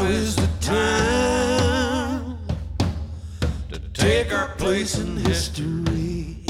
is the time to take our place in history.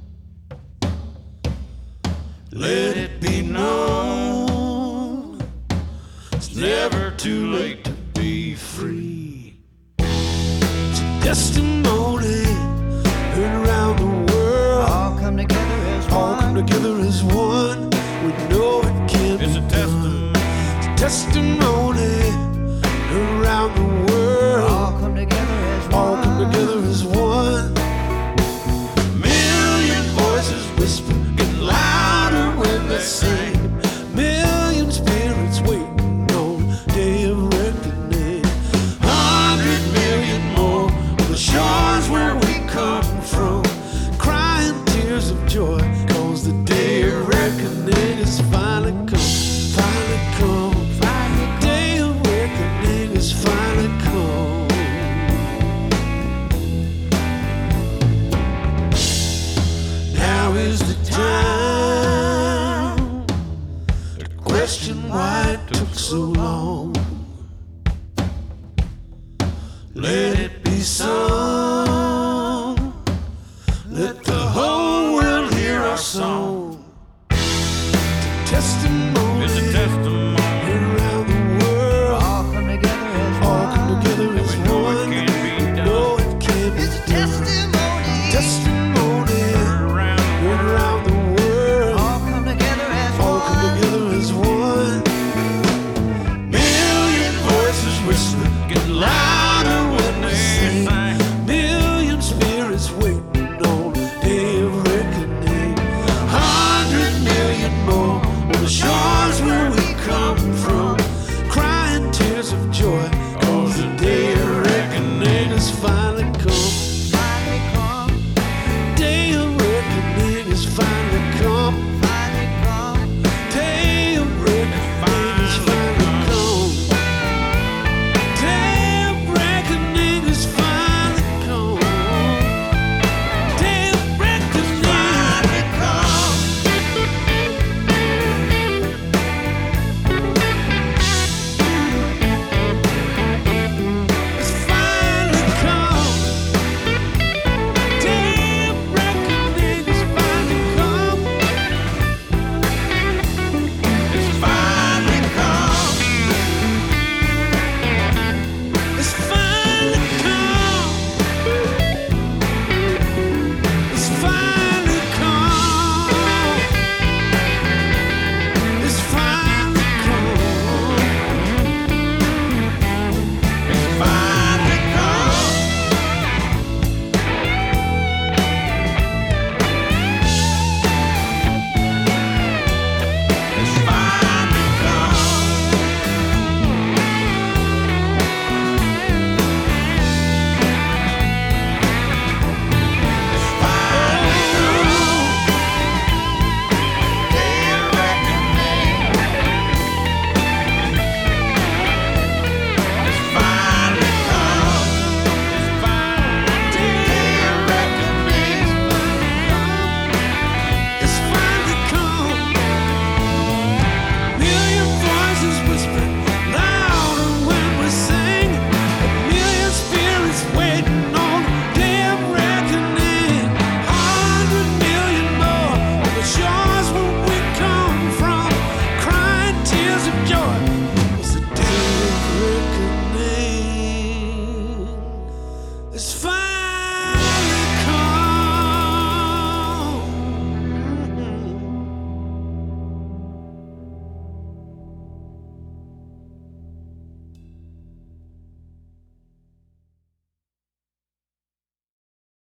Let it be known, it's never too late to be free. It's a testimony heard around the world. All come together as one. All come together as one. We know it can It's be a testimony. It's a testimony around the world. All come together as one. All come together as one. Million voices whisper, get louder when they sing. Million spirits waiting on day of reckoning. 100 million more on the shores where we come from, crying tears of joy, 'cause the day of reckoning is finally come, finally come. The day of reckoning is finally come. Now is the time to question why it took so long. Let